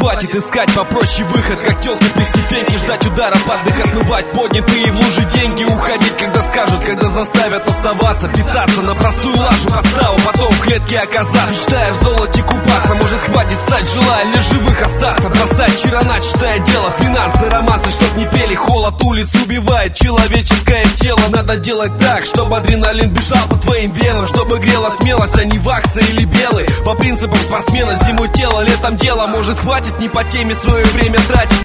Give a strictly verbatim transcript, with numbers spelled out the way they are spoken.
хватит искать попроще выход, как тёлки при стефеньке, ждать удара под дых, отмывать поднятые в лужи деньги, уходить, когда скажут, когда заставят оставаться, писаться на простую лажу поставу, потом в клетке оказаться, мечтая в золоте купаться. Может, хватит стать, желая лишь живых остаться, бросать вчера начатое дело, финансы, романсы, чтоб не пели, холод улиц убивает человеческое тело. Надо делать так, чтобы адреналин бежал по твоим венам, чтобы грела смелость, а не вакса или белый. По принципам спортсмена, зимой тело, летом дело. Может, хватит не по теме свое время тратить.